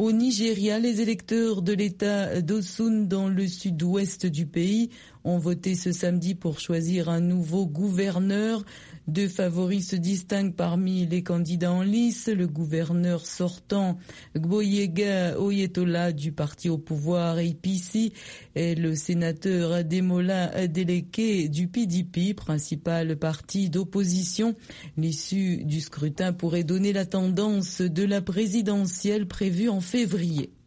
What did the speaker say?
Au Nigeria, les électeurs de l'État d'Osun dans le sud-ouest du pays ont voté ce samedi pour choisir un nouveau gouverneur. Deux favoris se distinguent parmi les candidats en lice. Le gouverneur sortant, Gboyega Oyetola du parti au pouvoir APC, et le sénateur Ademola Adeleke du PDP, principal parti d'opposition. L'issue du scrutin pourrait donner la tendance de la présidentielle prévue en février.